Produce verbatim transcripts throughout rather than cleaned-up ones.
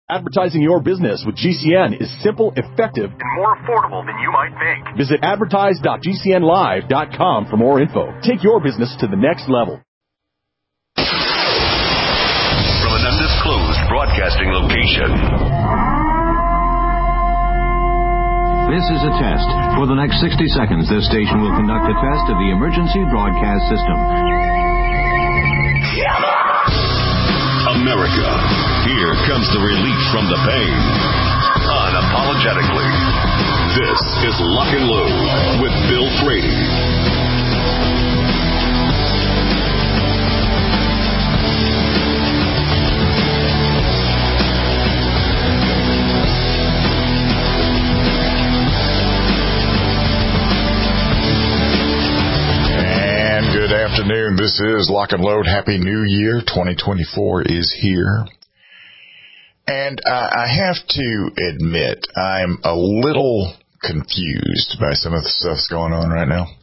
Advertising your business with G C N is simple, effective, and more affordable than you might think. Visit advertise dot g c n live dot com for more info. Take your business to the next level. From an undisclosed broadcasting location. This is a test. For the next sixty seconds, this station will conduct a test of the emergency broadcast system. America, here comes the relief from the pain. Unapologetically. This is Lock and Load with Bill Frady. Good afternoon. This is Lock and Load. Happy New Year. twenty twenty-four is here. And uh, I have to admit, I'm a little confused by some of the stuff that's going on right now.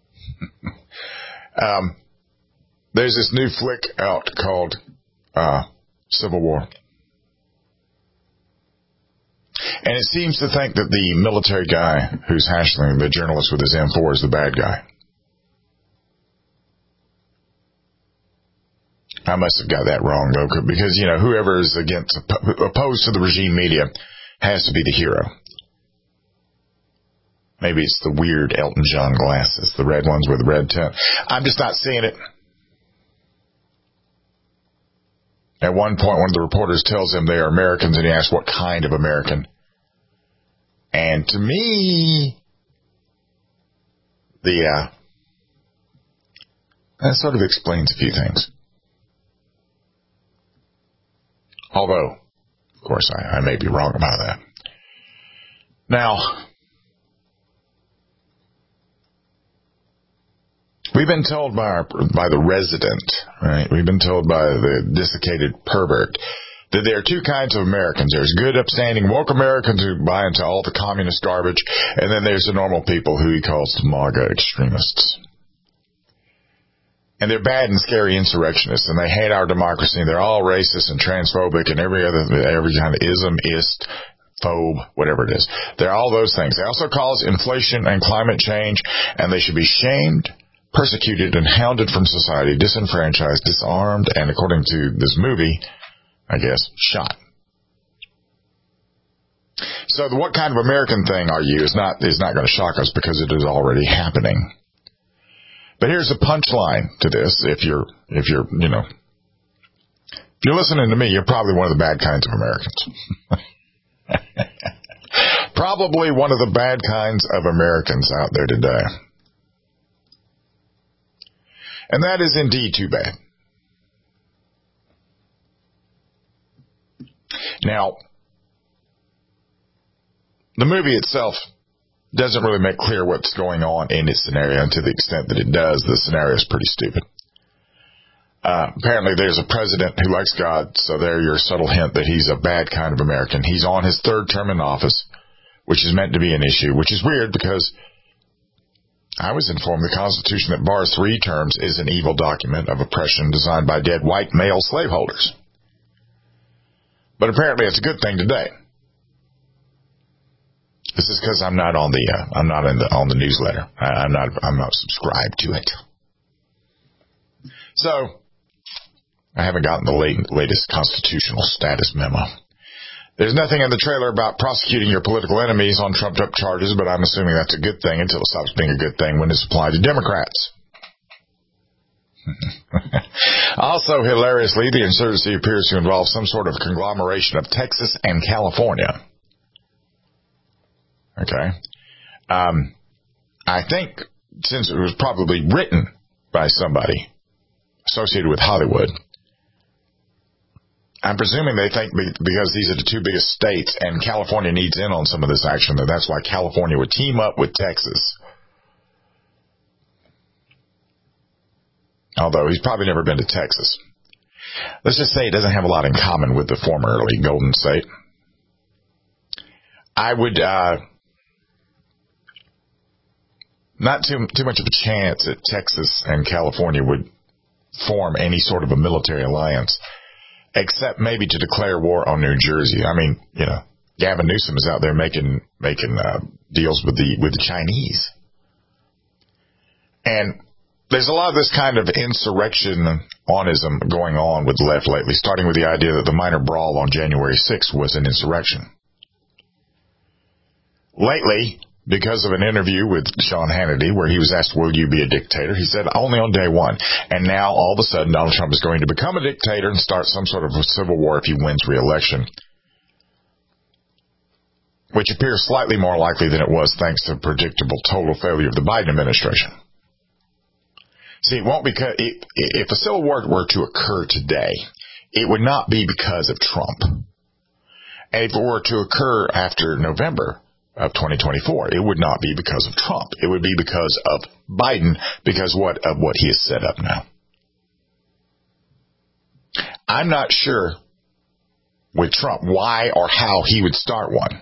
um, there's this new flick out called uh, Civil War. And it seems to think that the military guy who's hassling the journalist with his M four is the bad guy. I must have got that wrong, though, because, you know, whoever is against, opposed to the regime media has to be the hero. Maybe it's the weird Elton John glasses, the red ones with the red tint. I'm just not seeing it. At one point, one of the reporters tells him they are Americans, and he asks what kind of American. And to me, the, uh, that sort of explains a few things. Although, of course, I, I may be wrong about that. Now, we've been told by our, by the resident, right? We've been told by the desiccated pervert that there are two kinds of Americans. There's good, upstanding, woke Americans who buy into all the communist garbage, and then there's the normal people who he calls the MAGA extremists. And they're bad and scary insurrectionists, and they hate our democracy, and they're all racist and transphobic and every other, every kind of ism, ist, phobe, whatever it is. They're all those things. They also cause inflation and climate change, and they should be shamed, persecuted, and hounded from society, disenfranchised, disarmed, and according to this movie, I guess, shot. So the what kind of American thing are you is not, is not going to shock us because it is already happening. But here's the punchline to this. If you're, if you're, you know, if you're listening to me, you're probably one of the bad kinds of Americans. Probably one of the bad kinds of Americans out there today. And that is indeed too bad. Now, the movie itself doesn't really make clear what's going on in its scenario, and to the extent that it does, the scenario is pretty stupid. Uh, apparently there's a president who likes God, so there's your subtle hint that he's a bad kind of American. He's on his third term in office, which is meant to be an issue, which is weird because I was informed the Constitution that bars three terms is an evil document of oppression designed by dead white male slaveholders. But apparently it's a good thing today. This is because I'm not on the uh, I'm not in the on the newsletter. I, I'm not I'm not subscribed to it. So I haven't gotten the late, latest constitutional status memo. There's nothing in the trailer about prosecuting your political enemies on trumped-up charges, but I'm assuming that's a good thing until it stops being a good thing when it's applied to Democrats. Also, hilariously, the insurgency appears to involve some sort of conglomeration of Texas and California. Okay. Um, I think since it was probably written by somebody associated with Hollywood, I'm presuming they think because these are the two biggest states and California needs in on some of this action, that that's why California would team up with Texas. Although he's probably never been to Texas. Let's just say it doesn't have a lot in common with the formerly Golden State. I would, uh, not too, too much of a chance that Texas and California would form any sort of a military alliance. except maybe to declare war on New Jersey. I mean, you know, Gavin Newsom is out there making making uh, deals with the with the Chinese, and there's a lot of this kind of insurrection-onism going on with the left lately, starting with the idea that the minor brawl on January sixth was an insurrection. Lately, because of an interview with Sean Hannity where he was asked, will you be a dictator? He said, only on day one. And now, all of a sudden, Donald Trump is going to become a dictator and start some sort of a civil war if he wins re-election, which appears slightly more likely than it was thanks to predictable total failure of the Biden administration. See, it won't because it, if a civil war were to occur today, it would not be because of Trump. And if it were to occur after November of twenty twenty-four, it would not be because of Trump. It would be because of Biden, because what of what he has set up now. I'm not sure with Trump why or how he would start one.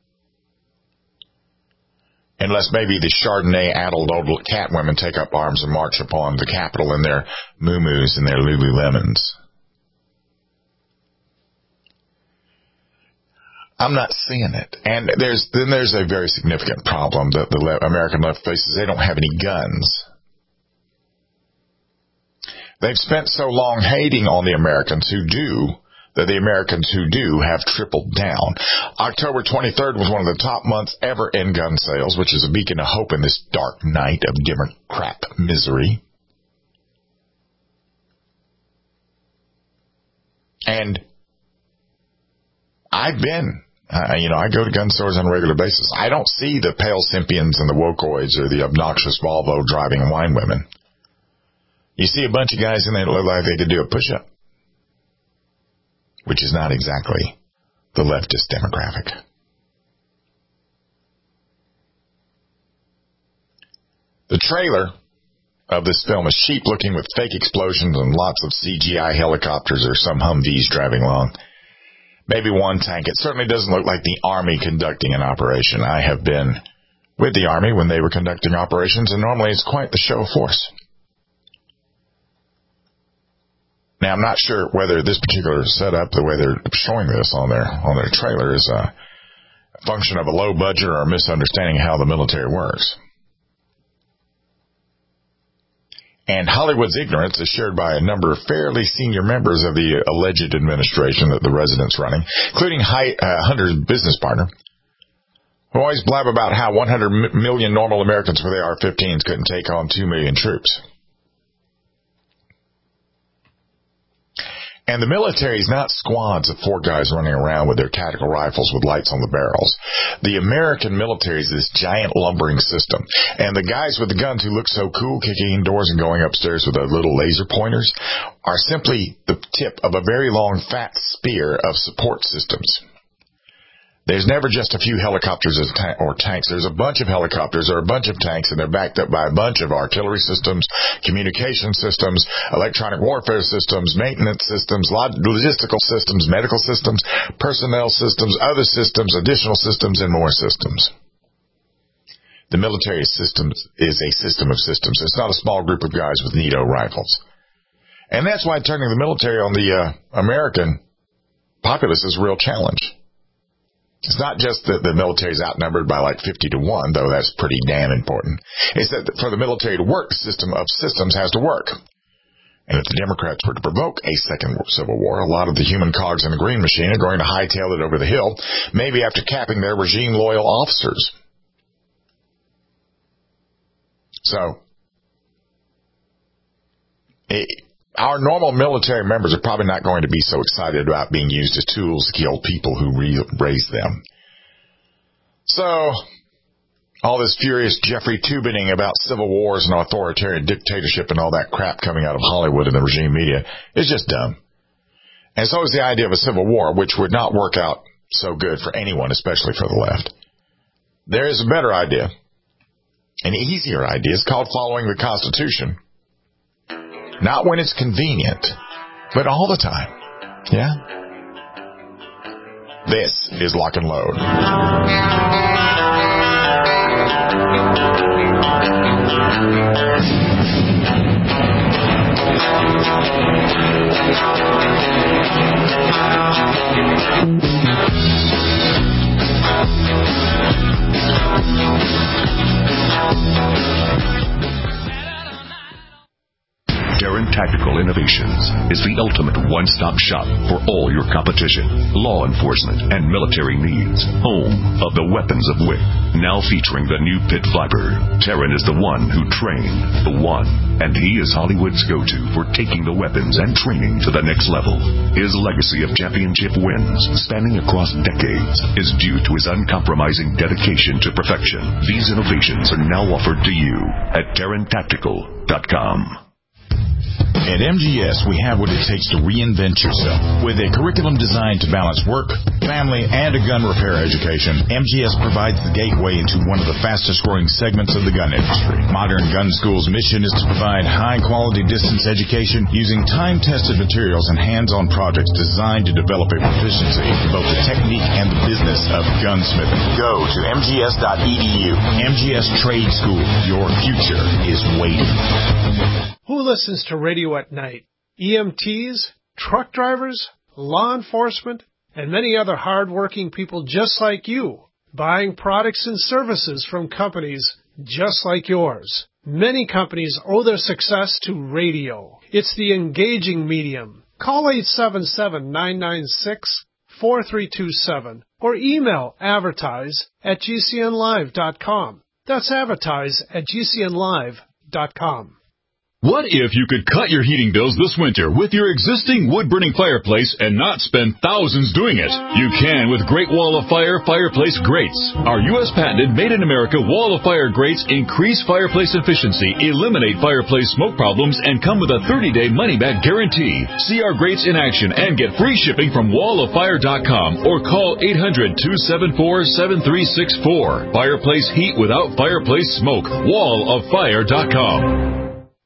Unless maybe the Chardonnay-addled old cat women take up arms and march upon the Capitol in their moo-moos and their Lululemons. I'm not seeing it. And there's then there's a very significant problem that the le- American left faces. They don't have any guns. They've spent so long hating on the Americans who do that the Americans who do have tripled down. October twenty-third was one of the top months ever in gun sales, which is a beacon of hope in this dark night of Democrat misery. And I've been, uh, you know, I go to gun stores on a regular basis. I don't see the pale Simpians and the wokoids or the obnoxious Volvo driving wine women. You see a bunch of guys in there that look like they could do a push-up, which is not exactly the leftist demographic. The trailer of this film is cheap looking with fake explosions and lots of C G I helicopters or some Humvees driving along. Maybe one tank. It certainly doesn't look like the Army conducting an operation. I have been with the Army when they were conducting operations, and normally it's quite the show of force. Now, I'm not sure whether this particular setup, the way they're showing this on their on their trailer, is a function of a low budget or a misunderstanding of how the military works. And Hollywood's ignorance is shared by a number of fairly senior members of the alleged administration that the president's running, including uh, Hunter's business partner, who always blab about how one hundred million normal Americans with A R fifteens couldn't take on two million troops. And the military is not squads of four guys running around with their tactical rifles with lights on the barrels. The American military is this giant lumbering system. And the guys with the guns who look so cool kicking indoors and going upstairs with their little laser pointers are simply the tip of a very long fat spear of support systems. There's never just a few helicopters or tanks. There's a bunch of helicopters or a bunch of tanks, and they're backed up by a bunch of artillery systems, communication systems, electronic warfare systems, maintenance systems, logistical systems, medical systems, personnel systems, other systems, additional systems, and more systems. The military system is a system of systems. It's not a small group of guys with NATO rifles. And that's why turning the military on the uh, American populace is a real challenge. It's not just that the military is outnumbered by like fifty to one, though that's pretty damn important. It's that for the military to work, the system of systems has to work. And if the Democrats were to provoke a second civil war, a lot of the human cogs in the green machine are going to hightail it over the hill, maybe after capping their regime-loyal officers. So, it, our normal military members are probably not going to be so excited about being used as tools to kill people who re- raised them. So, all this furious Jeffrey Tubining about civil wars and authoritarian dictatorship and all that crap coming out of Hollywood and the regime media is just dumb. And so is the idea of a civil war, which would not work out so good for anyone, especially for the left. There is a better idea, an easier idea. It's called following the Constitution. Not when it's convenient, but all the time. Yeah? This is Lock and Load. Darren Tactical Innovations is the ultimate one-stop shop for all your competition, law enforcement, and military needs. Home of the weapons of W I C. Now featuring the new Pit Viper, Darren is the one who trained the one, and he is Hollywood's go-to for taking the weapons and training to the next level. His legacy of championship wins, spanning across decades, is due to his uncompromising dedication to perfection. These innovations are now offered to you at Darren Tactical dot com. At M G S, we have what it takes to reinvent yourself. With a curriculum designed to balance work, family, and a gun repair education, M G S provides the gateway into one of the fastest-growing segments of the gun industry. Modern Gun School's mission is to provide high-quality distance education using time-tested materials and hands-on projects designed to develop a proficiency in both the technique and the business of gunsmithing. Go to M G S dot E D U. M G S Trade School. Your future is waiting. Who listens to radio at night? E M Ts, truck drivers, law enforcement, and many other hard-working people just like you, buying products and services from companies just like yours. Many companies owe their success to radio. It's the engaging medium. Call eight seven seven, nine nine six, four three two seven or email advertise at G C N live dot com. That's advertise at G C N live dot com. What if you could cut your heating bills this winter with your existing wood-burning fireplace and not spend thousands doing it? You can with Great Wall of Fire Fireplace Grates. Our U S patented made-in-America Wall of Fire grates increase fireplace efficiency, eliminate fireplace smoke problems, and come with a thirty-day money-back guarantee. See our grates in action and get free shipping from wall of fire dot com or call eight hundred, two seven four, seven three six four. Fireplace heat without fireplace smoke. wall of fire dot com.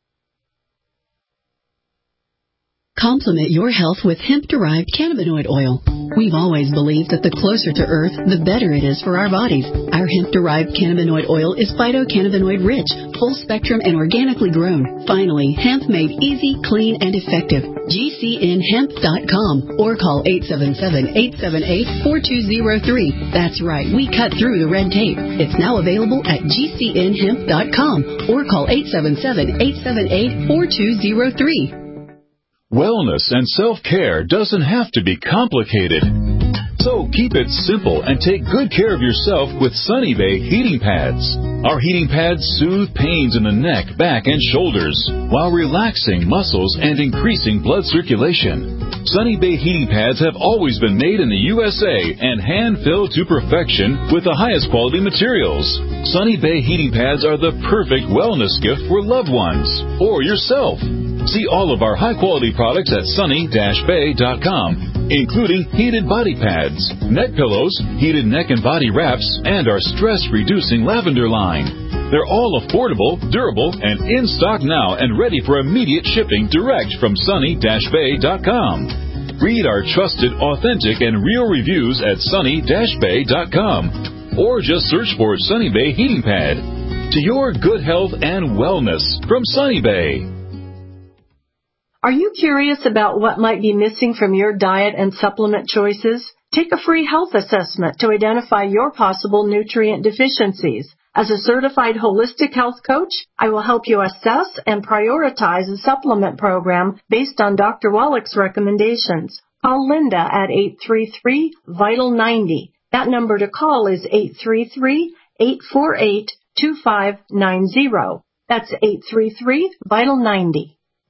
Complement your health with hemp-derived cannabinoid oil. We've always believed that the closer to Earth, the better it is for our bodies. Our hemp-derived cannabinoid oil is phytocannabinoid-rich, full-spectrum, and organically grown. Finally, hemp made easy, clean, and effective. G C N hemp dot com or call eight seven seven, eight seven eight, four two zero three. That's right, we cut through the red tape. It's now available at G C N hemp dot com or call eight seven seven, eight seven eight, four two zero three. Wellness and self-care doesn't have to be complicated. So keep it simple and take good care of yourself with Sunny Bay heating pads. Our heating pads soothe pains in the neck, back, and shoulders while relaxing muscles and increasing blood circulation. Sunny Bay heating pads have always been made in the U S A and hand-filled to perfection with the highest quality materials. Sunny Bay heating pads are the perfect wellness gift for loved ones or yourself. See all of our high-quality products at sunny dash bay dot com, including heated body pads, neck pillows, heated neck and body wraps, and our stress-reducing lavender line. They're all affordable, durable, and in stock now and ready for immediate shipping direct from sunny dash bay dot com. Read our trusted, authentic, and real reviews at sunny dash bay dot com or just search for Sunny Bay Heating Pad. To your good health and wellness from Sunny Bay. Are you curious about what might be missing from your diet and supplement choices? Take a free health assessment to identify your possible nutrient deficiencies. As a certified holistic health coach, I will help you assess and prioritize a supplement program based on Doctor Wallach's recommendations. Call Linda at eight three three, vital ninety. That number to call is eight three three, eight four eight, two five nine zero. That's eight three three, vital ninety.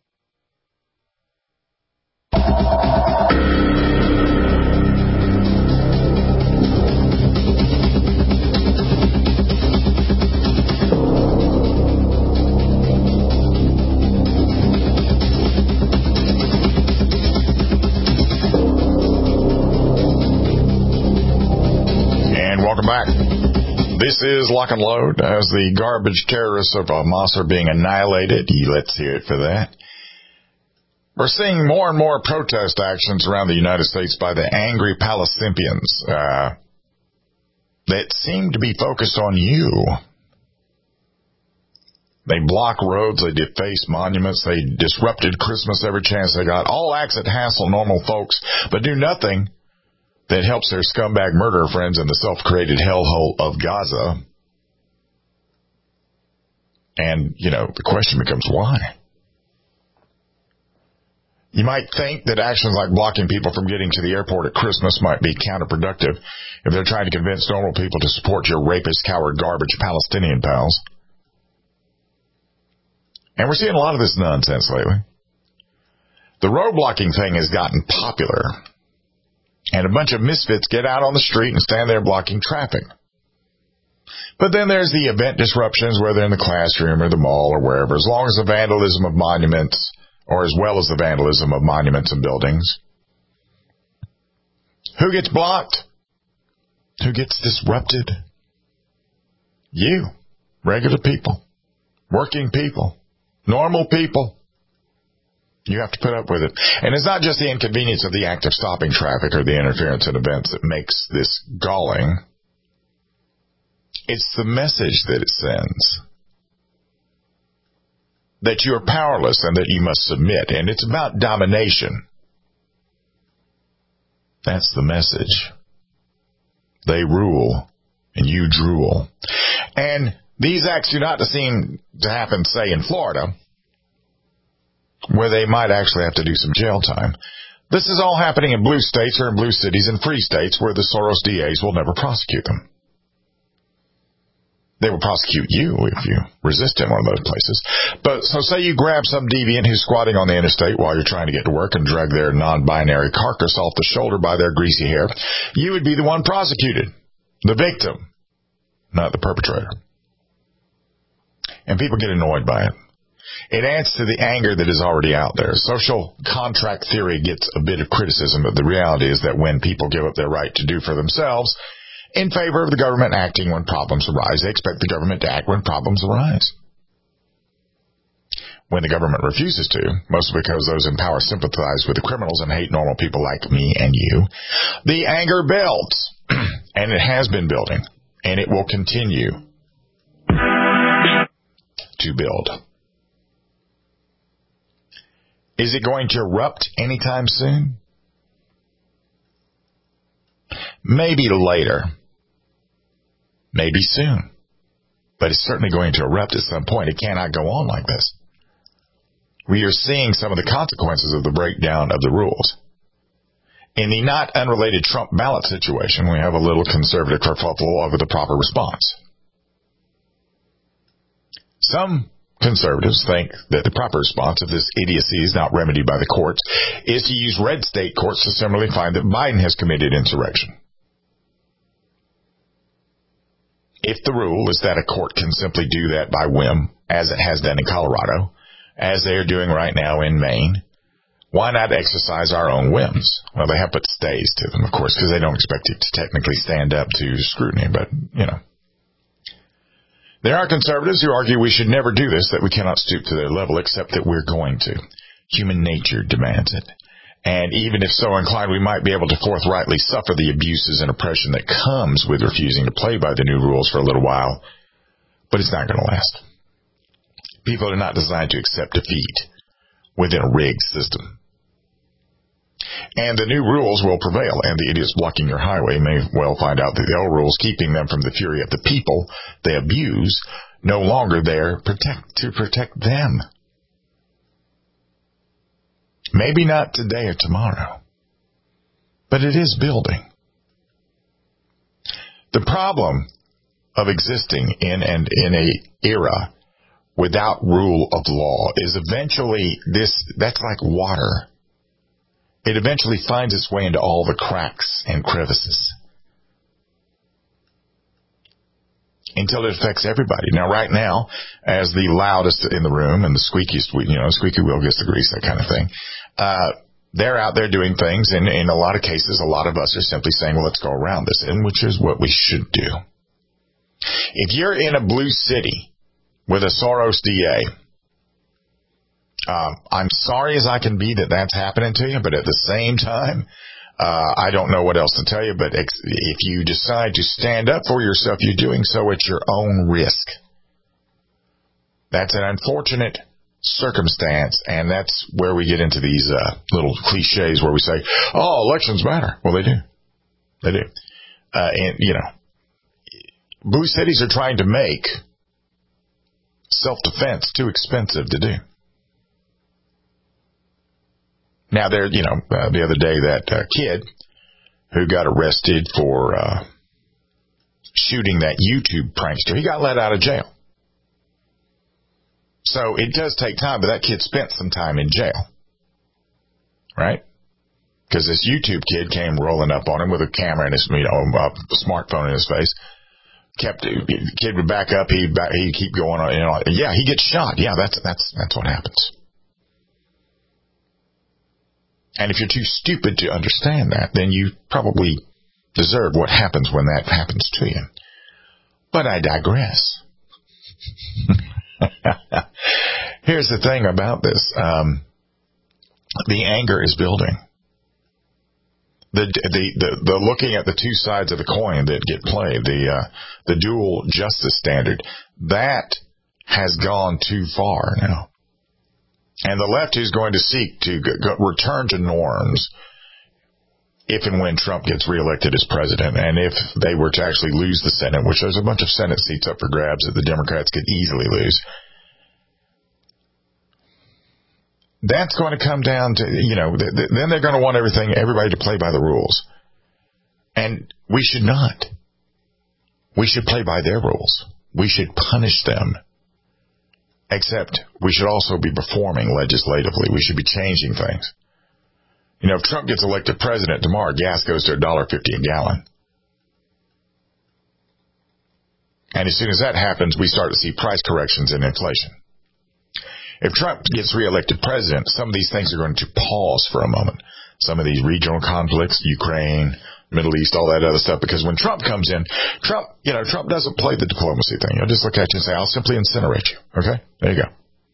Welcome back. This is Lock and Load as the garbage terrorists of Hamas are being annihilated. Let's hear it for that. We're seeing more and more protest actions around the United States by the angry Palestinians uh, that seem to be focused on you. They block roads, they deface monuments, they disrupted Christmas every chance they got. All acts that hassle normal folks, but do nothing that helps their scumbag murderer friends in the self-created hellhole of Gaza. And, you know, the question becomes why? You might think that actions like blocking people from getting to the airport at Christmas might be counterproductive if they're trying to convince normal people to support your rapist, coward, garbage Palestinian pals. And we're seeing a lot of this nonsense lately. The road blocking thing has gotten popular, and a bunch of misfits get out on the street and stand there blocking traffic. But then there's the event disruptions, whether in the classroom or the mall or wherever, as long as the vandalism of monuments, or as well as the vandalism of monuments and buildings. Who gets blocked? Who gets disrupted? You. Regular people. Working people. Normal people. You have to put up with it. And it's not just the inconvenience of the act of stopping traffic or the interference in events that makes this galling. It's the message that it sends. That you are powerless and that you must submit. And it's about domination. That's the message. They rule and you drool. And these acts do not seem to happen, say, in Florida, where they might actually have to do some jail time. This is all happening in blue states or in blue cities and free states where the Soros D As will never prosecute them. They will prosecute you if you resist in one of those places. But so say you grab some deviant who's squatting on the interstate while you're trying to get to work and drag their non-binary carcass off the shoulder by their greasy hair. You would be the one prosecuted, the victim, not the perpetrator. And people get annoyed by it. It adds to the anger that is already out there. Social contract theory gets a bit of criticism, but the reality is that when people give up their right to do for themselves in favor of the government acting when problems arise, they expect the government to act when problems arise. When the government refuses to, mostly because those in power sympathize with the criminals and hate normal people like me and you, the anger builds. And it has been building. And it will continue to build. Is it going to erupt anytime soon? Maybe later. Maybe soon. But it's certainly going to erupt at some point. It cannot go on like this. We are seeing some of the consequences of the breakdown of the rules. In the not unrelated Trump ballot situation, we have a little conservative kerfuffle over the proper response. Some conservatives think that the proper response, if this idiocy is not remedied by the courts, is to use red state courts to similarly find that Biden has committed insurrection. If the rule is that a court can simply do that by whim, as it has done in Colorado, as they are doing right now in Maine, why not exercise our own whims? Well, they have put stays to them, of course, because they don't expect it to technically stand up to scrutiny, but, you know. There are conservatives who argue we should never do this, that we cannot stoop to their level, except that we're going to. Human nature demands it. And even if so inclined, we might be able to forthrightly suffer the abuses and oppression that comes with refusing to play by the new rules for a little while. But it's not going to last. People are not designed to accept defeat within a rigged system. And the new rules will prevail, and the idiots blocking your highway may well find out that the old rules keeping them from the fury of the people they abuse no longer there protect, to protect them. Maybe not today or tomorrow, but it is building. The problem of existing in and in a era without rule of law is eventually this, that's like water. It eventually finds its way into all the cracks and crevices until it affects everybody. Now, right now, as the loudest in the room and the squeakiest, you know, squeaky wheel gets the grease, that kind of thing, uh, they're out there doing things, and in a lot of cases, a lot of us are simply saying, well, let's go around this, and which is what we should do. If you're in a blue city with a Soros D A, Uh, I'm sorry as I can be that that's happening to you, but at the same time, uh, I don't know what else to tell you, but ex- if you decide to stand up for yourself, you're doing so at your own risk. That's an unfortunate circumstance, and that's where we get into these uh, little cliches where we say, oh, elections matter. Well, they do. They do. Uh, and, you know, blue cities are trying to make self-defense too expensive to do. Now, there, you know, uh, the other day, that uh, kid who got arrested for uh, shooting that YouTube prankster, he got let out of jail. So it does take time, but that kid spent some time in jail, right? Because this YouTube kid came rolling up on him with a camera and his, you know, a smartphone in his face. Kept the kid would back up, he back, he keep going on, you know. Yeah, he gets shot. Yeah, that's that's that's what happens. And if you're too stupid to understand that, then you probably deserve what happens when that happens to you. But I digress. Here's the thing about this. Um, the anger is building. The, the, the, the looking at the two sides of the coin that get played, the, uh, the dual justice standard, that has gone too far now. And the left is going to seek to go, go, return to norms if and when Trump gets reelected as president, and if they were to actually lose the Senate, which there's a bunch of Senate seats up for grabs that the Democrats could easily lose. That's going to come down to, you know, th- th- then they're going to want everything, everybody to play by the rules. And we should not. We should play by their rules. We should punish them. Except we should also be performing legislatively. We should be changing things. You know, if Trump gets elected president tomorrow, gas goes to one dollar fifty a gallon. And as soon as that happens, we start to see price corrections in inflation. If Trump gets reelected president, some of these things are going to pause for a moment. Some of these regional conflicts, Ukraine, Middle East, all that other stuff, because when Trump comes in, Trump, you know, Trump doesn't play the diplomacy thing. He'll just look at you and say, I'll simply incinerate you. Okay? There you go.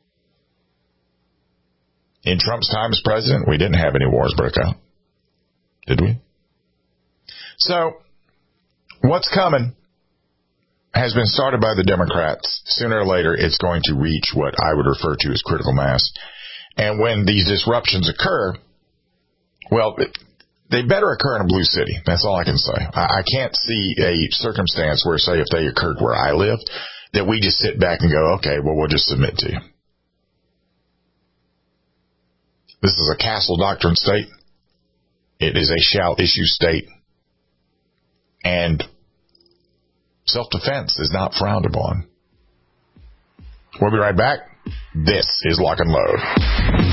In Trump's time as president, we didn't have any wars break out. Did we? So, what's coming has been started by the Democrats. Sooner or later, it's going to reach what I would refer to as critical mass. And when these disruptions occur, well, they better occur in a blue city. That's all I can say. I can't see a circumstance where, say, if they occurred where I live, that we just sit back and go, okay, well, we'll just submit to you. This is a castle doctrine state. It is a shall issue state. And self-defense is not frowned upon. We'll be right back. This is Lock and Load.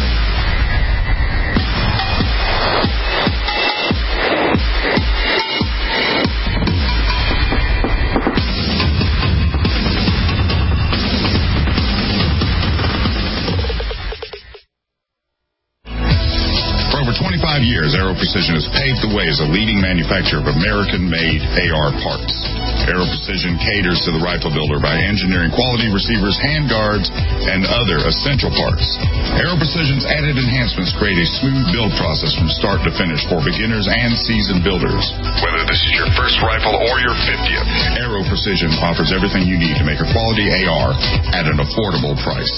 twenty-five years, Aero Precision has paved the way as a leading manufacturer of American-made A R parts. Aero Precision caters to the rifle builder by engineering quality receivers, handguards, and other essential parts. Aero Precision's added enhancements create a smooth build process from start to finish for beginners and seasoned builders. Whether this is your first rifle or your fiftieth, Aero Precision offers everything you need to make a quality A R at an affordable price.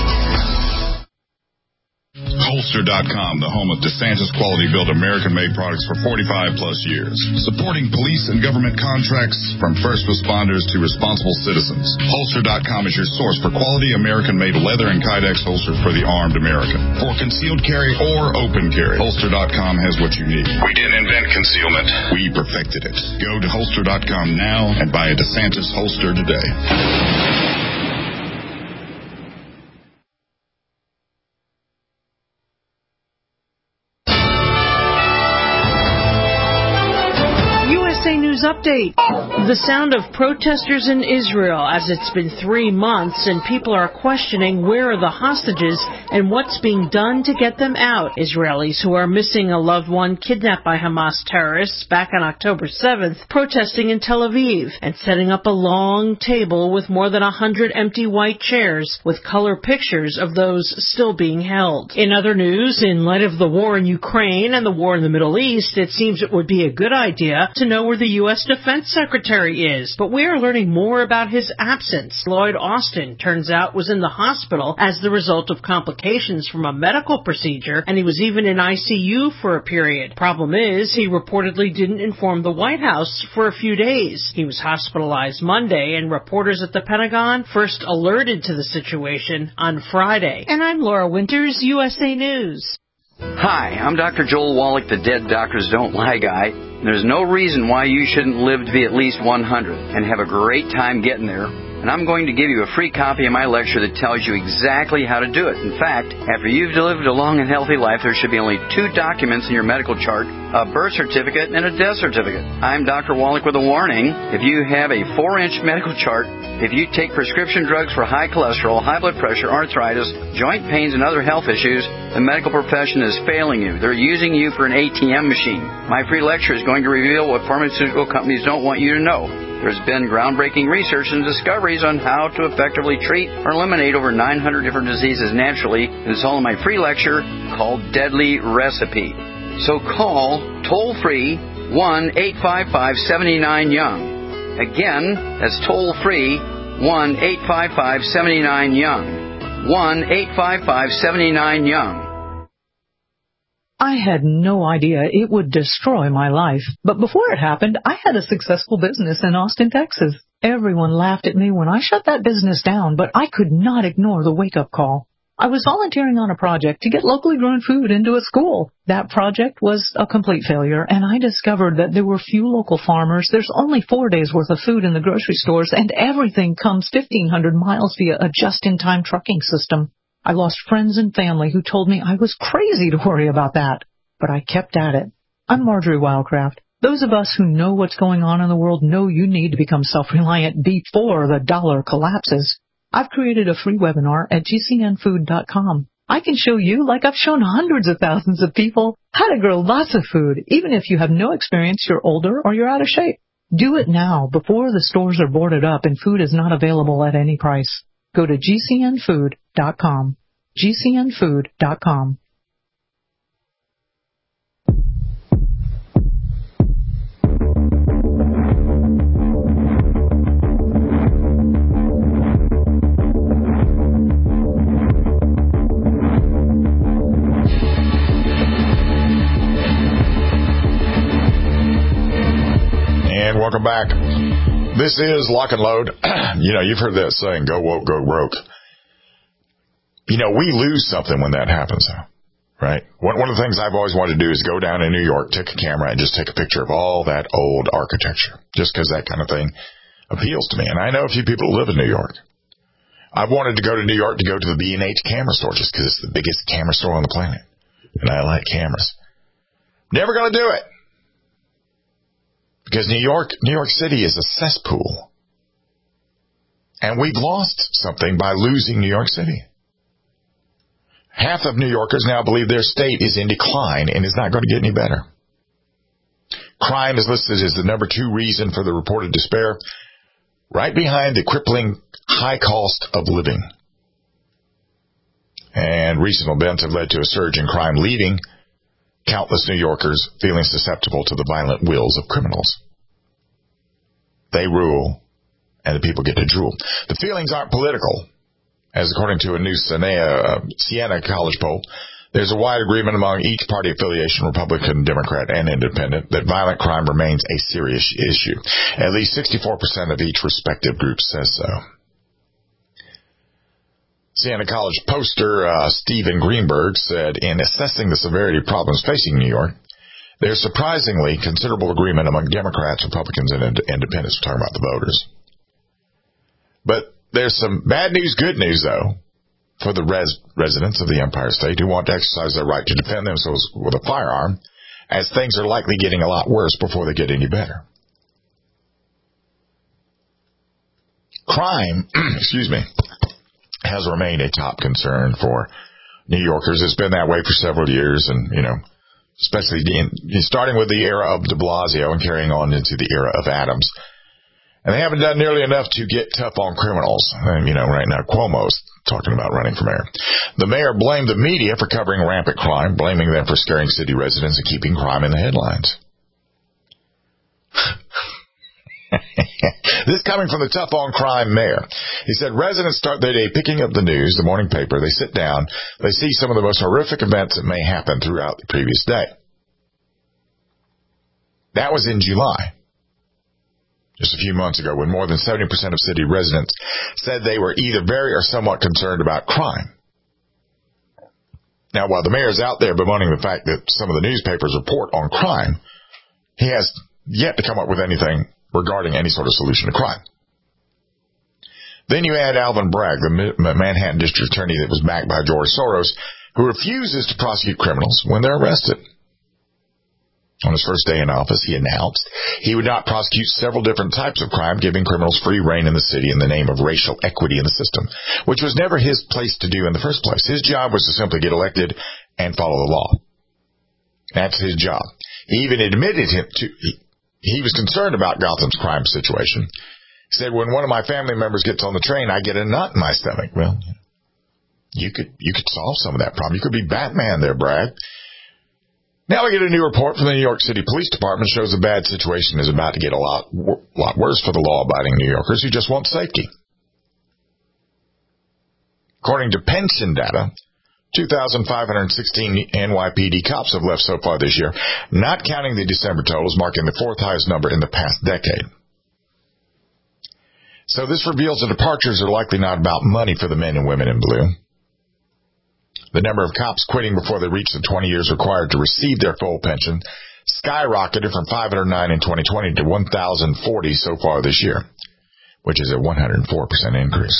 Holster dot com, the home of DeSantis quality built American-made products for forty-five plus years. Supporting police and government contracts from first responders to responsible citizens. Holster dot com is your source for quality American-made leather and Kydex holsters for the armed American. For concealed carry or open carry, Holster dot com has what you need. We didn't invent concealment. We perfected it. Go to Holster dot com now and buy a DeSantis holster today. Update. The sound of protesters in Israel, as it's been three months and people are questioning where are the hostages and what's being done to get them out. Israelis who are missing a loved one kidnapped by Hamas terrorists back on October seventh, protesting in Tel Aviv and setting up a long table with more than a hundred empty white chairs with color pictures of those still being held. In other news, in light of the war in Ukraine and the war in the Middle East, it seems it would be a good idea to know where the U U S Defense Secretary is, but we are learning more about his absence. Lloyd Austin, turns out, was in the hospital as the result of complications from a medical procedure, and he was even in I C U for a period. Problem is, he reportedly didn't inform the White House for a few days. He was hospitalized Monday, and reporters at the Pentagon first alerted to the situation on Friday. And I'm Laura Winters, U S A News. Hi, I'm Doctor Joel Wallach, the Dead Doctors Don't Lie guy. There's no reason why you shouldn't live to be at least one hundred and have a great time getting there. And I'm going to give you a free copy of my lecture that tells you exactly how to do it. In fact, after you've lived a long and healthy life, there should be only two documents in your medical chart, a birth certificate and a death certificate. I'm Doctor Wallach with a warning. If you have a four-inch medical chart, if you take prescription drugs for high cholesterol, high blood pressure, arthritis, joint pains, and other health issues, the medical profession is failing you. They're using you for an A T M machine. My free lecture is going to reveal what pharmaceutical companies don't want you to know. There's been groundbreaking research and discoveries on how to effectively treat or eliminate over nine hundred different diseases naturally. It's all in my free lecture called Deadly Recipe. So call toll-free one eight five five, seven nine, young. Again, that's toll-free one eight five five, seven nine, young. one eight five five, seven nine, young. I had no idea it would destroy my life. But before it happened, I had a successful business in Austin, Texas. Everyone laughed at me when I shut that business down, but I could not ignore the wake-up call. I was volunteering on a project to get locally grown food into a school. That project was a complete failure, and I discovered that there were few local farmers. There's only four days' worth of food in the grocery stores, and everything comes fifteen hundred miles via a just-in-time trucking system. I lost friends and family who told me I was crazy to worry about that, but I kept at it. I'm Marjorie Wildcraft. Those of us who know what's going on in the world know you need to become self-reliant before the dollar collapses. I've created a free webinar at G C N food dot com. I can show you, like I've shown hundreds of thousands of people, how to grow lots of food, even if you have no experience, you're older, or you're out of shape. Do it now before the stores are boarded up and food is not available at any price. Go to G C N food dot com. G C N food dot com. And welcome back. This is Lock and Load. You know, you've heard that saying, go woke, go broke. You know, we lose something when that happens, though, right? One, one of the things I've always wanted to do is go down in New York, take a camera, and just take a picture of all that old architecture, just because that kind of thing appeals to me. And I know a few people who live in New York. I've wanted to go to New York to go to the B and H camera store just because it's the biggest camera store on the planet. And I like cameras. Never going to do it. Because New York, New York City is a cesspool. And we've lost something by losing New York City. Half of New Yorkers now believe their state is in decline and is not going to get any better. Crime is listed as the number two reason for the reported despair, right behind the crippling high cost of living. And recent events have led to a surge in crime, leaving countless New Yorkers feeling susceptible to the violent wills of criminals. They rule, and the people get to drool. The feelings aren't political. As according to a new Siena, uh, Siena College poll, there's a wide agreement among each party affiliation, Republican, Democrat, and Independent, that violent crime remains a serious issue. At least sixty-four percent of each respective group says so. Siena College poster uh, Stephen Greenberg said, in assessing the severity of problems facing New York, there's surprisingly considerable agreement among Democrats, Republicans, and ind- Independents. We're talking about the voters. But there's some bad news, good news, though, for the res- residents of the Empire State who want to exercise their right to defend themselves with a firearm, as things are likely getting a lot worse before they get any better. Crime, excuse me, has remained a top concern for New Yorkers. It's been that way for several years, and, you know, especially in, starting with the era of de Blasio and carrying on into the era of Adams. And they haven't done nearly enough to get tough on criminals. And, you know, right now Cuomo's talking about running for mayor. The mayor blamed the media for covering rampant crime, blaming them for scaring city residents and keeping crime in the headlines. This coming from the tough on crime mayor. He said residents start their day picking up the news, the morning paper. They sit down. They see some of the most horrific events that may happen throughout the previous day. That was in July. Just a few months ago, when more than seventy percent of city residents said they were either very or somewhat concerned about crime. Now, while the mayor's out there bemoaning the fact that some of the newspapers report on crime, he has yet to come up with anything regarding any sort of solution to crime. Then you add Alvin Bragg, the Manhattan district attorney that was backed by George Soros, who refuses to prosecute criminals when they're arrested. On his first day in office, he announced he would not prosecute several different types of crime, giving criminals free rein in the city in the name of racial equity in the system, which was never his place to do in the first place. His job was to simply get elected and follow the law. That's his job. He even admitted him to, he, he was concerned about Gotham's crime situation. He said, when one of my family members gets on the train, I get a knot in my stomach. Well, you could, you could solve some of that problem. You could be Batman there, Bragg. Now we get a new report from the New York City Police Department shows the bad situation is about to get a lot, lot worse for the law-abiding New Yorkers who just want safety. According to pension data, two thousand five hundred sixteen N Y P D cops have left so far this year, not counting the December totals, marking the fourth highest number in the past decade. So this reveals the departures are likely not about money for the men and women in blue. The number of cops quitting before they reach the twenty years required to receive their full pension skyrocketed from five hundred nine in twenty twenty to one thousand forty so far this year, which is a one hundred four percent increase.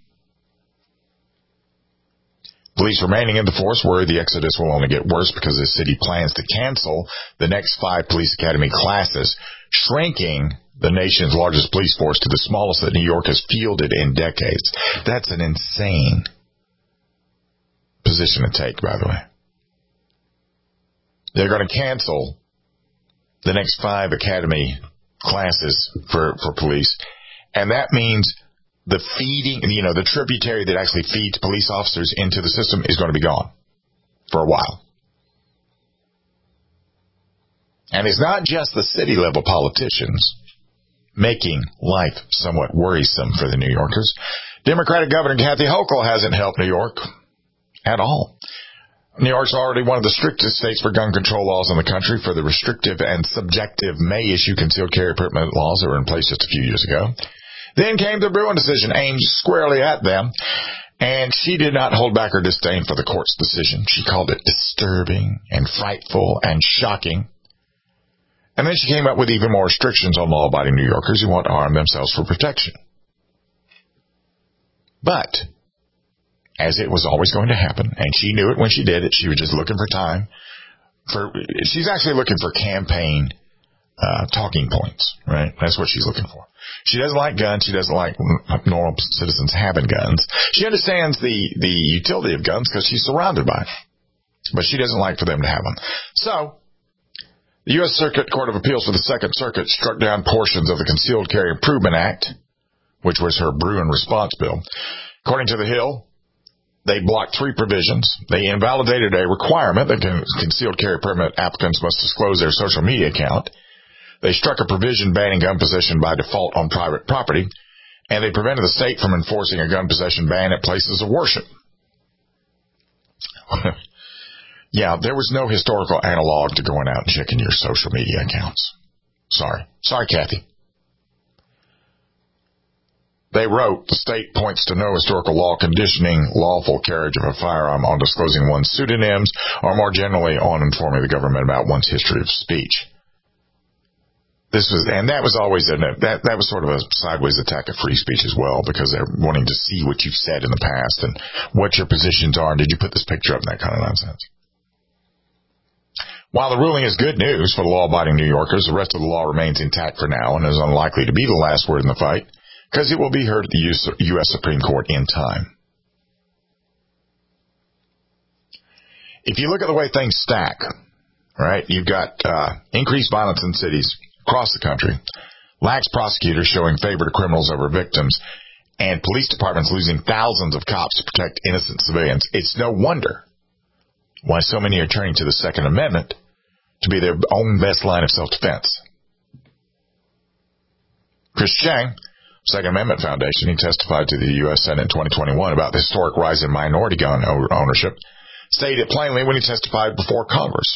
Police remaining in the force worry the exodus will only get worse because the city plans to cancel the next five police academy classes, shrinking the nation's largest police force to the smallest that New York has fielded in decades. That's an insane position to take, by the way. They're going to cancel the next five academy classes for, for police, and that means the feeding, you know, the tributary that actually feeds police officers into the system is going to be gone for a while. And it's not just the city-level politicians making life somewhat worrisome for the New Yorkers. Democratic Governor Kathy Hochul hasn't helped New York at all. New York's already one of the strictest states for gun control laws in the country. For the restrictive and subjective may issue concealed carry permit laws that were in place just a few years ago. Then came the Bruen decision aimed squarely at them, and she did not hold back her disdain for the court's decision. She called it disturbing and frightful and shocking. And then she came up with even more restrictions on law-abiding New Yorkers who want to arm themselves for protection. But as it was always going to happen, and she knew it when she did it. She was just looking for time. For she's actually looking for campaign uh, talking points, right? That's what she's looking for. She doesn't like guns. She doesn't like normal citizens having guns. She understands the, the utility of guns because she's surrounded by it. But she doesn't like for them to have them. So the U S Circuit Court of Appeals for the Second Circuit struck down portions of the Concealed Carry Improvement Act, which was her Bruen response bill. According to the Hill, they blocked three provisions. They invalidated a requirement that concealed carry permit applicants must disclose their social media account. They struck a provision banning gun possession by default on private property, and they prevented the state from enforcing a gun possession ban at places of worship. Yeah, there was no historical analog to going out and checking your social media accounts. Sorry. Sorry, Kathy. They wrote, the state points to no historical law conditioning lawful carriage of a firearm on disclosing one's pseudonyms or more generally on informing the government about one's history of speech. This was, and that was always a, that, that was sort of a sideways attack of free speech as well, because they're wanting to see what you've said in the past and what your positions are, and did you put this picture up, and that kind of nonsense. While the ruling is good news for the law-abiding New Yorkers, the rest of the law remains intact for now and is unlikely to be the last word in the fight, because it will be heard at the U S Supreme Court in time. If you look at the way things stack, right, you've got uh, increased violence in cities across the country, lax prosecutors showing favor to criminals over victims, and police departments losing thousands of cops to protect innocent civilians. It's no wonder why so many are turning to the Second Amendment to be their own best line of self-defense. Chris Chang, Second Amendment Foundation. He testified to the U S Senate in twenty twenty-one about the historic rise in minority gun ownership. Stated it plainly when he testified before Congress.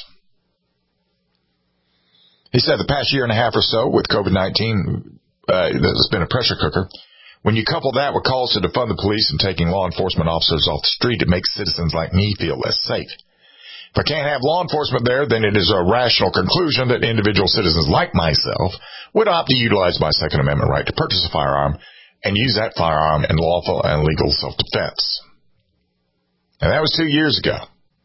He said the past year and a half or so with COVID nineteen, uh, there's been a pressure cooker. When you couple that with calls to defund the police and taking law enforcement officers off the street, it makes citizens like me feel less safe. If I can't have law enforcement there, then it is a rational conclusion that individual citizens like myself would opt to utilize my Second Amendment right to purchase a firearm and use that firearm in lawful and legal self-defense. And that was two years ago.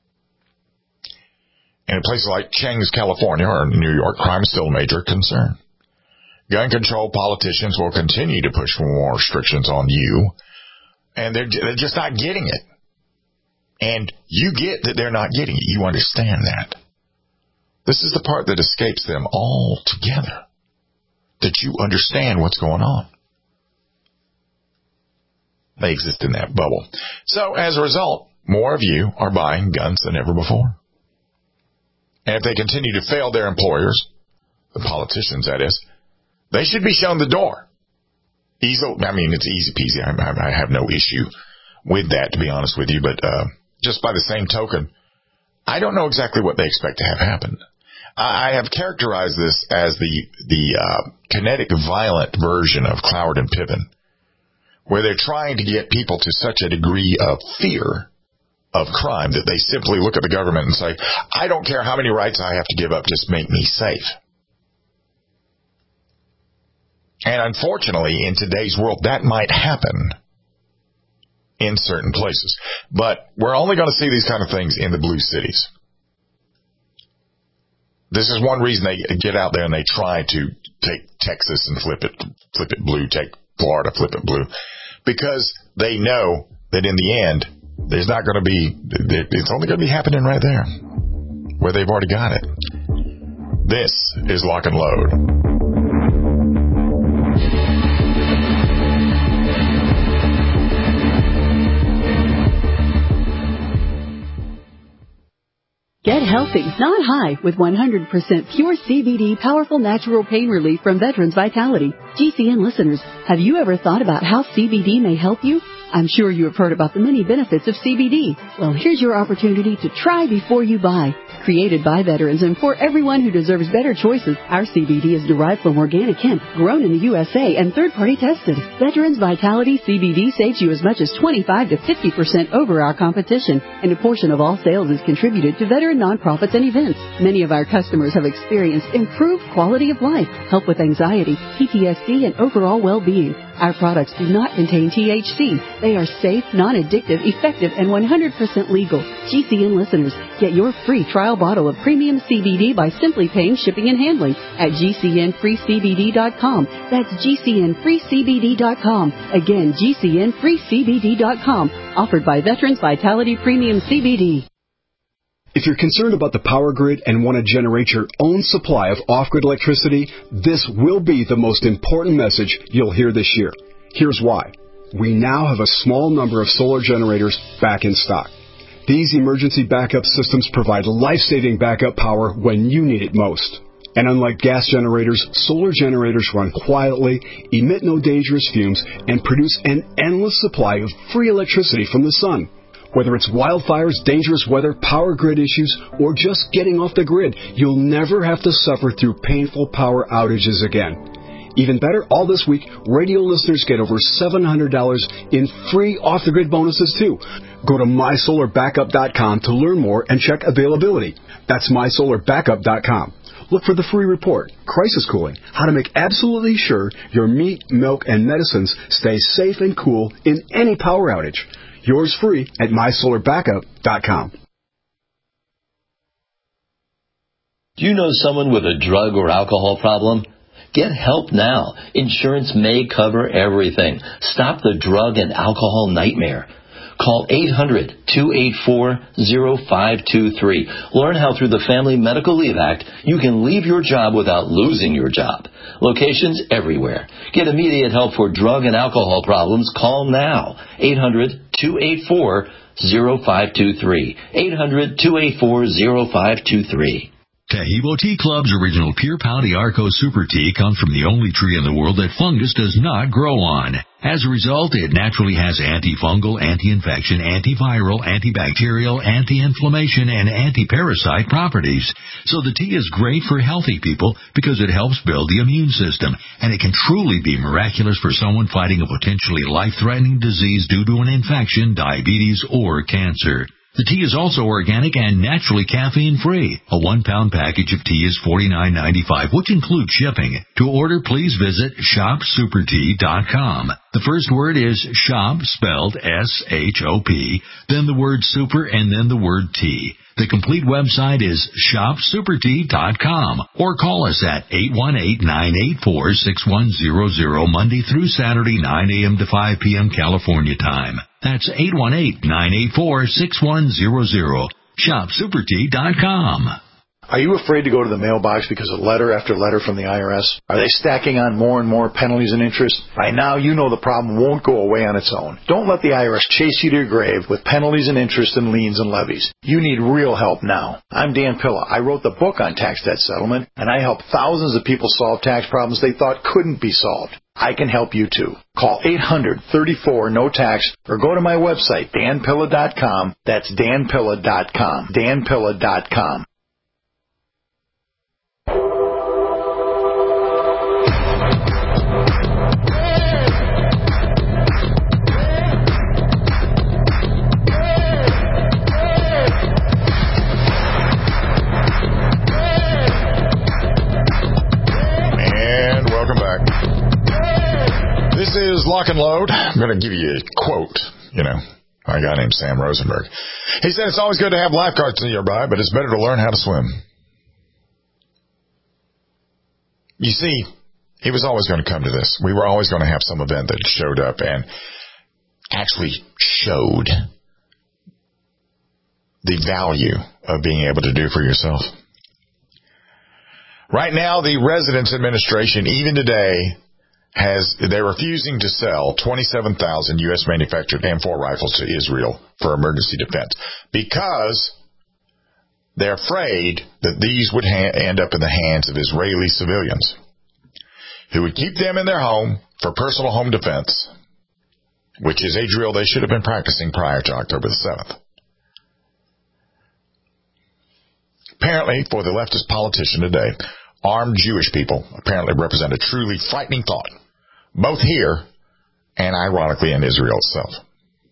In a place like Cheng's, California, or New York, crime is still a major concern. Gun control politicians will continue to push for more restrictions on you, and they're, they're just not getting it. And you get that they're not getting it. You understand that. This is the part that escapes them altogether, that you understand what's going on. They exist in that bubble. So, as a result, more of you are buying guns than ever before. And if they continue to fail their employers, the politicians, that is, they should be shown the door. Easy, I mean, it's easy peasy. I, I have no issue with that, to be honest with you. But uh, just by the same token, I don't know exactly what they expect to have happen. I, I have characterized this as the the uh, kinetic, violent version of Cloward and Piven, where they're trying to get people to such a degree of fear of crime that they simply look at the government and say, I don't care how many rights I have to give up, just make me safe. And unfortunately, in today's world, that might happen in certain places. But we're only going to see these kind of things in the blue cities. This is one reason they get out there and they try to take Texas and flip it, flip it blue, take Florida, flip it blue, because they know that in the end, there's not going to be, it's only going to be happening right there where they've already got it. This is Lock and Load. Get healthy, not high, with one hundred percent pure C B D powerful natural pain relief from Veterans Vitality. G C N listeners, have you ever thought about how C B D may help you? I'm sure you have heard about the many benefits of C B D. Well, here's your opportunity to try before you buy. Created by veterans and for everyone who deserves better choices, our C B D is derived from organic hemp, grown in the U S A and third-party tested. Veterans Vitality C B D saves you as much as twenty-five to fifty percent over our competition, and a portion of all sales is contributed to veteran nonprofits and events. Many of our customers have experienced improved quality of life, help with anxiety, P T S D, and overall well-being. Our products do not contain T H C. They are safe, non-addictive, effective, and one hundred percent legal. G C N listeners, get your free trial bottle of premium C B D by simply paying shipping and handling at G C N free C B D dot com. That's G C N free C B D dot com. Again, G C N free C B D dot com. Offered by Veterans Vitality Premium C B D. If you're concerned about the power grid and want to generate your own supply of off-grid electricity, this will be the most important message you'll hear this year. Here's why. We now have a small number of solar generators back in stock. These emergency backup systems provide life-saving backup power when you need it most. And unlike gas generators, solar generators run quietly, emit no dangerous fumes, and produce an endless supply of free electricity from the sun. Whether it's wildfires, dangerous weather, power grid issues, or just getting off the grid, you'll never have to suffer through painful power outages again. Even better, all this week, radio listeners get over seven hundred dollars in free off-the-grid bonuses, too. Go to my solar backup dot com to learn more and check availability. That's my solar backup dot com. Look for the free report, Crisis Cooling, how to make absolutely sure your meat, milk, and medicines stay safe and cool in any power outage. Yours free at my solar backup dot com. Do you know someone with a drug or alcohol problem? Get help now. Insurance may cover everything. Stop the drug and alcohol nightmare. Call eight hundred, two eight four, zero five two three. Learn how through the Family Medical Leave Act you can leave your job without losing your job. Locations everywhere. Get immediate help for drug and alcohol problems. Call now. eight hundred, two eight four, zero five two three. eight hundred, two eight four, zero five two three. Tahibo Tea Club's original Pure Pau Arco Super Tea comes from the only tree in the world that fungus does not grow on. As a result, it naturally has antifungal, anti-infection, antiviral, antibacterial, anti-inflammation, and anti-parasite properties. So the tea is great for healthy people because it helps build the immune system, and it can truly be miraculous for someone fighting a potentially life-threatening disease due to an infection, diabetes, or cancer. The tea is also organic and naturally caffeine-free. A one-pound package of tea is forty-nine ninety-five, which includes shipping. To order, please visit shop super tea dot com. The first word is shop, spelled S H O P, then the word super, and then the word tea. The complete website is shop super tea dot com, or call us at eight one eight, nine eight four, six one zero zero Monday through Saturday, nine a.m. to five p.m. California time. That's eight one eight, nine eight four, six one zero zero. shop super tea dot com. Are you afraid to go to the mailbox because of letter after letter from the I R S? Are they stacking on more and more penalties and interest? By now, you know the problem won't go away on its own. Don't let the I R S chase you to your grave with penalties and interest and liens and levies. You need real help now. I'm Dan Pilla. I wrote the book on tax debt settlement, and I help thousands of people solve tax problems they thought couldn't be solved. I can help you too. Call eight hundred, thirty-four, no tax or go to my website, dan pilla dot com. That's dan pilla dot com. dan pilla dot com. This is Lock and Load. I'm going to give you a quote, you know, a guy named Sam Rosenberg. He said, it's always good to have lifeguards nearby, but it's better to learn how to swim. You see, he was always going to come to this. We were always going to have some event that showed up and actually showed the value of being able to do for yourself. Right now, the Residence Administration, even today, has they're refusing to sell twenty-seven thousand U S manufactured M four rifles to Israel for emergency defense because they're afraid that these would ha- end up in the hands of Israeli civilians who would keep them in their home for personal home defense, which is a drill they should have been practicing prior to October the seventh. Apparently, for the leftist politician today, armed Jewish people apparently represent a truly frightening thought, both here and, ironically, in Israel itself.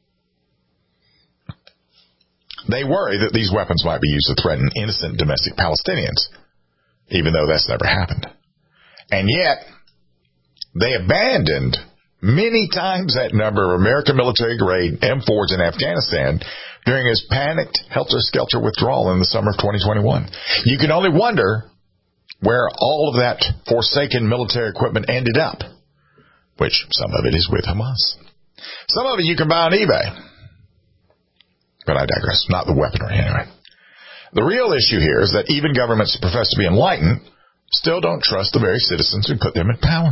They worry that these weapons might be used to threaten innocent domestic Palestinians, even though that's never happened. And yet, they abandoned many times that number of American military-grade M fours in Afghanistan during his panicked, helter-skelter withdrawal in the summer of twenty twenty-one. You can only wonder where all of that forsaken military equipment ended up, which some of it is with Hamas. Some of it you can buy on eBay. But I digress. Not the weaponry, anyway. The real issue here is that even governments that profess to be enlightened still don't trust the very citizens who put them in power.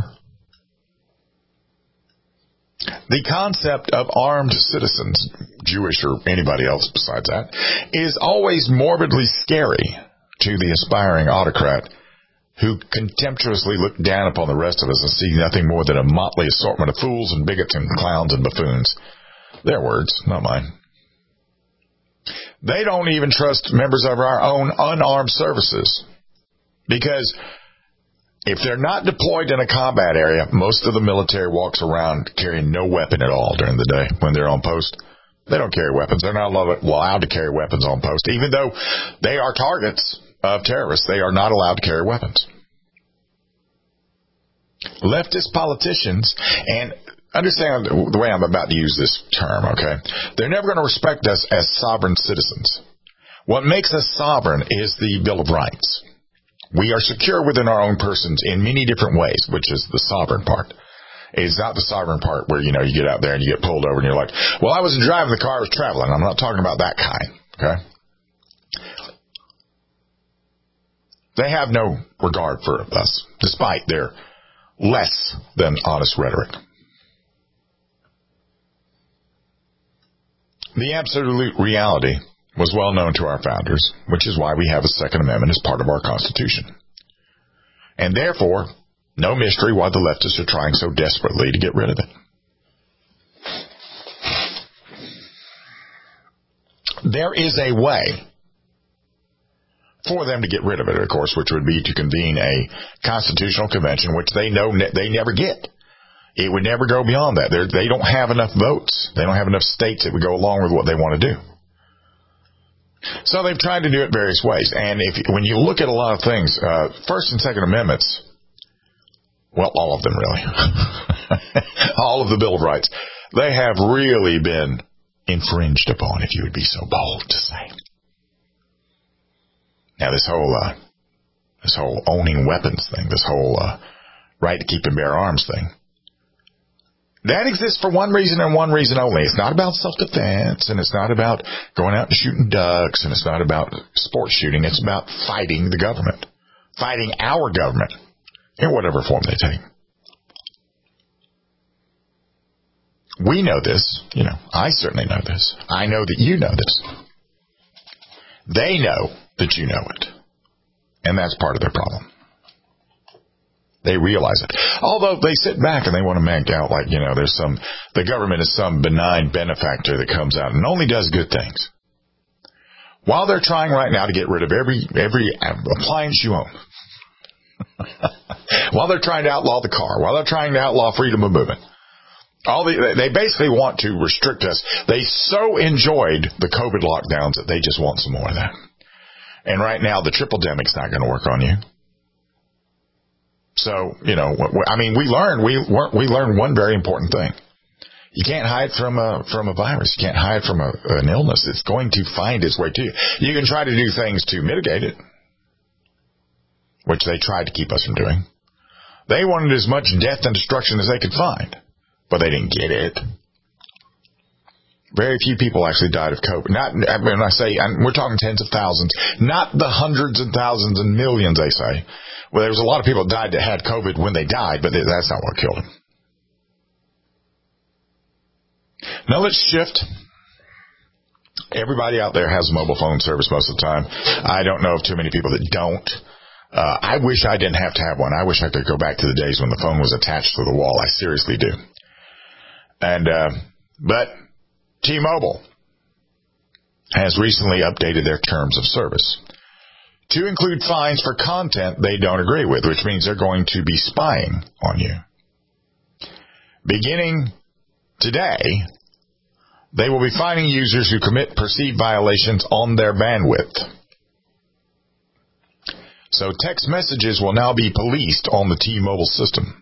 The concept of armed citizens, Jewish or anybody else besides that, is always morbidly scary to the aspiring autocrat who contemptuously look down upon the rest of us and see nothing more than a motley assortment of fools and bigots and clowns and buffoons. Their words, not mine. They don't even trust members of our own unarmed services because if they're not deployed in a combat area, most of the military walks around carrying no weapon at all during the day when they're on post. They don't carry weapons. They're not allowed to carry weapons on post. Even though they are targets of terrorists, they are not allowed to carry weapons. Leftist politicians, and understand the way I'm about to use this term, okay? They're never going to respect us as sovereign citizens. What makes us sovereign is the Bill of Rights. We are secure within our own persons in many different ways, which is the sovereign part. It's not the sovereign part where, you know, you get out there and you get pulled over and you're like, well, I wasn't driving the car, I was traveling. I'm not talking about that kind, okay? They have no regard for us, despite their less than honest rhetoric. The absolute reality, was well known to our founders, which is why we have a Second Amendment as part of our Constitution. And therefore, no mystery why the leftists are trying so desperately to get rid of it. There is a way for them to get rid of it, of course, which would be to convene a constitutional convention, which they know ne- they never get. It would never go beyond that. They're, they don't have enough votes. They don't have enough states that would go along with what they want to do. So they've tried to do it various ways. And if when you look at a lot of things, uh, First and Second Amendments, well, all of them really, all of the Bill of Rights, they have really been infringed upon, if you would be so bold to say. Now, this whole uh, this whole owning weapons thing, this whole uh, right to keep and bear arms thing, that exists for one reason and one reason only. It's not about self-defense, and it's not about going out and shooting ducks, and it's not about sports shooting. It's about fighting the government, fighting our government in whatever form they take. We know this. You know, I certainly know this. I know that you know this. They know that you know it. And that's part of their problem. They realize it. Although they sit back and they want to make out like, you know, there's some, the government is some benign benefactor that comes out and only does good things. While they're trying right now to get rid of every, every appliance you own. While they're trying to outlaw the car. While they're trying to outlaw freedom of movement. All the, they basically want to restrict us. They so enjoyed the COVID lockdowns that they just want some more of that. And right now, the triple-demic's not going to work on you. So, you know, I mean, we learned, we we learned one very important thing. You can't hide from a, from a virus. You can't hide from a, an illness. It's going to find its way to you. You can try to do things to mitigate it, which they tried to keep us from doing. They wanted as much death and destruction as they could find, but they didn't get it. Very few people actually died of COVID. Not, when I say, we're talking tens of thousands, not the hundreds and thousands and millions, they say. Well, there was a lot of people that died that had COVID when they died, but that's not what killed them. Now let's shift. Everybody out there has a mobile phone service most of the time. I don't know of too many people that don't. Uh, I wish I didn't have to have one. I wish I could go back to the days when the phone was attached to the wall. I seriously do. And, uh, but T-Mobile has recently updated their terms of service to include fines for content they don't agree with, which means they're going to be spying on you. Beginning today, they will be fining users who commit perceived violations on their bandwidth. So text messages will now be policed on the T-Mobile system.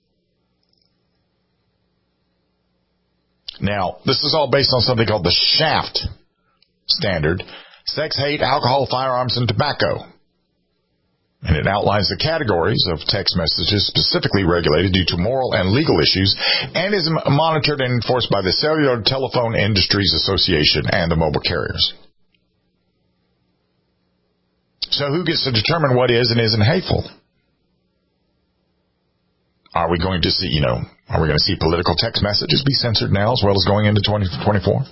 Now, this is all based on something called the SHAFT standard: sex, hate, alcohol, firearms, and tobacco. And it outlines the categories of text messages specifically regulated due to moral and legal issues, and is monitored and enforced by the Cellular Telephone Industries Association and the mobile carriers. So who gets to determine what is and isn't hateful? Are we going to see, you know, are we going to see political text messages be censored now as well as going into twenty twenty-four?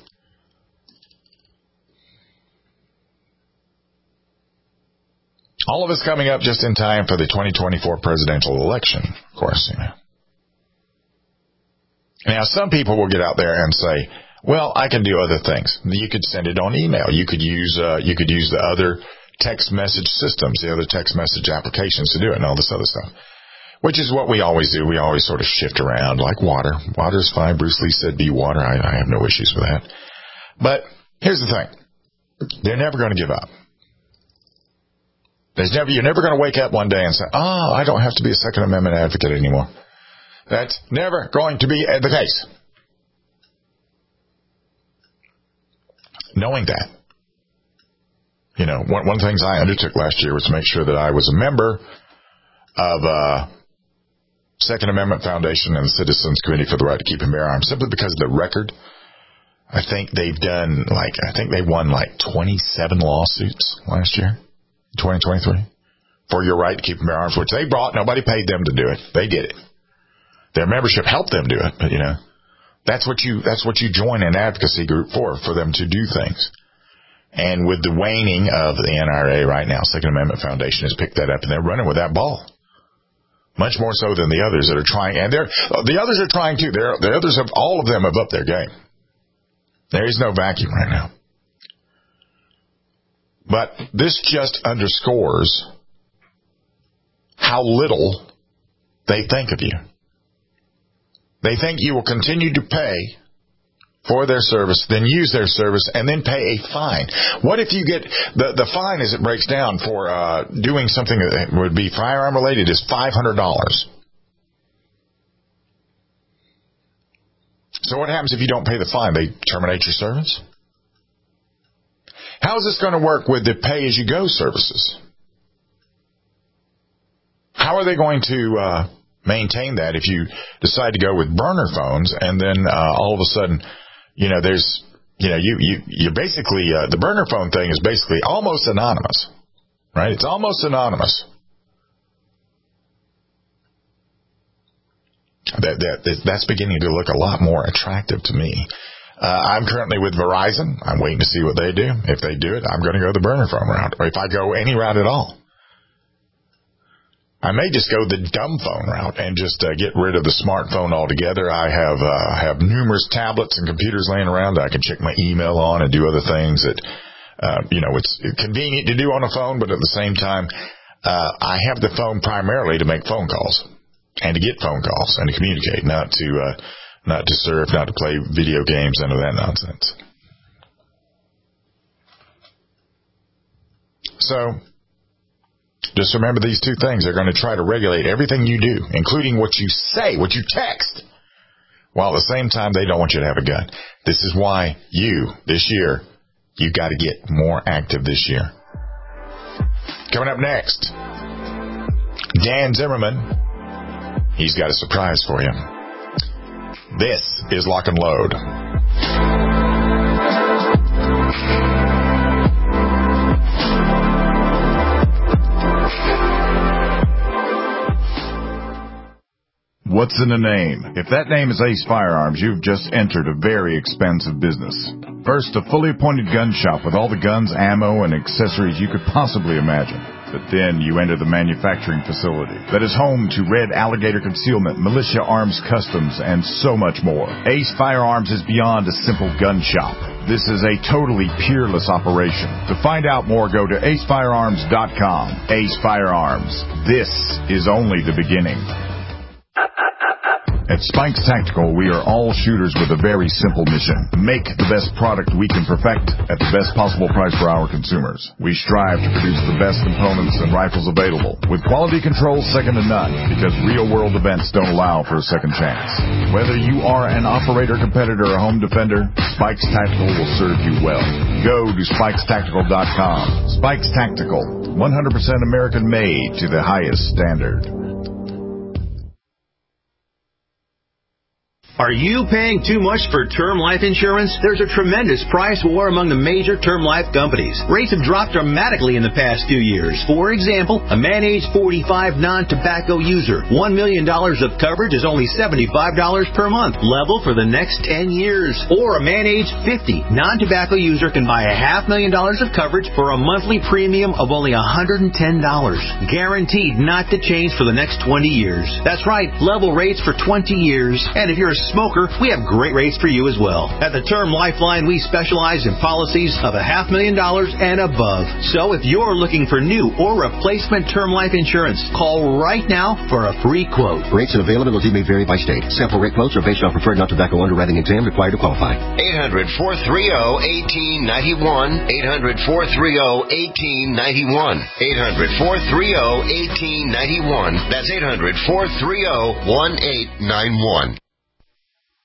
All of it's coming up just in time for the twenty twenty-four presidential election, of course, you know. Now, some people will get out there and say, well, I can do other things. You could send it on email. You could use, uh, you could use the other text message systems, the other text message applications to do it and all this other stuff. Which is what we always do. We always sort of shift around like water. Water's fine. Bruce Lee said be water. I, I have no issues with that. But here's the thing. They're never going to give up. There's never, you're never going to wake up one day and say, oh, I don't have to be a Second Amendment advocate anymore. That's never going to be the case. Knowing that. You know, one, one of the things I undertook last year was to make sure that I was a member of uh Second Amendment Foundation and the Citizens Committee for the Right to Keep and Bear Arms, simply because of the record. I think they've done, like, I think they won, like, twenty-seven lawsuits last year, twenty twenty-three, for your right to keep and bear arms, which they brought. Nobody paid them to do it. They did it. Their membership helped them do it, but, you know, that's what you, that's what you join an advocacy group for, for them to do things. And with the waning of the N R A right now, Second Amendment Foundation has picked that up, and they're running with that ball. Much more so than the others that are trying. And they're, the others are trying too. They're, the others have, all of them have upped their game. There is no vacuum right now. But this just underscores how little they think of you. They think you will continue to pay for their service, then use their service, and then pay a fine. What if you get, the, the fine as it breaks down for uh, doing something that would be firearm related is five hundred dollars. So what happens if you don't pay the fine? They terminate your service? How is this going to work with the pay-as-you-go services? How are they going to uh, maintain that if you decide to go with burner phones and then uh, all of a sudden, you know, there's, you know, you, you, you basically, uh, the burner phone thing is basically almost anonymous, right? It's almost anonymous. That, that, that's beginning to look a lot more attractive to me. Uh, I'm currently with Verizon. I'm waiting to see what they do. If they do it, I'm going to go the burner phone route. Or if I go any route at all. I may just go the dumb phone route and just uh, get rid of the smartphone altogether. I have uh, have numerous tablets and computers laying around that I can check my email on and do other things that, uh, you know, it's convenient to do on a phone, but at the same time, uh, I have the phone primarily to make phone calls and to get phone calls and to communicate, not to... Uh, Not to surf, not to play video games, none of that nonsense. So, just remember these two things. They're going to try to regulate everything you do, including what you say, what you text, while at the same time they don't want you to have a gun. This is why you, this year, you've got to get more active this year. Coming up next, Dan Zimmerman. He's got a surprise for you. This is Lock and Load. What's in a name? If that name is Ace Firearms, you've just entered a very expensive business. First, a fully appointed gun shop with all the guns, ammo, and accessories you could possibly imagine. But then you enter the manufacturing facility that is home to Red Alligator Concealment, Militia Arms Customs, and so much more. Ace Firearms is beyond a simple gun shop. This is a totally peerless operation. To find out more, go to ace firearms dot com. Ace Firearms. This is only the beginning. At Spikes Tactical, we are all shooters with a very simple mission. Make the best product we can perfect at the best possible price for our consumers. We strive to produce the best components and rifles available, with quality control second to none, because real-world events don't allow for a second chance. Whether you are an operator, competitor, or home defender, Spikes Tactical will serve you well. Go to spikes tactical dot com. Spikes Tactical, one hundred percent American-made to the highest standard. Are you paying too much for term life insurance? There's a tremendous price war among the major term life companies. Rates have dropped dramatically in the past few years. For example, a man age forty-five non-tobacco user, one million dollars of coverage is only seventy-five dollars per month, level for the next ten years. Or a man age fifty non-tobacco user can buy a half million dollars of coverage for a monthly premium of only one hundred ten dollars. Guaranteed not to change for the next twenty years. That's right, level rates for twenty years. And if you're a smoker, we have great rates for you as well. At the Term Lifeline, we specialize in policies of a half million dollars and above. So if you're looking for new or replacement term life insurance, call right now for a free quote. Rates and availability may vary by state. Sample rate quotes are based on preferred non-tobacco underwriting exam required to qualify. eight hundred, four three zero, one eight nine one. eight hundred, four three zero, one eight nine one. eight hundred, four three zero, one eight nine one. That's eight hundred, four three zero, one eight nine one.